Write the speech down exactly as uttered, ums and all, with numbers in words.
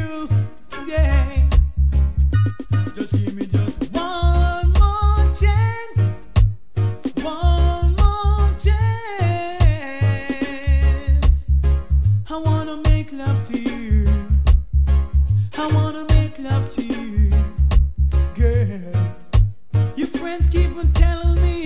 you, yeah. Just give me just one more chance, one more chance. I wanna make love to you, I wanna make love to you, girl. Your friends keep on telling me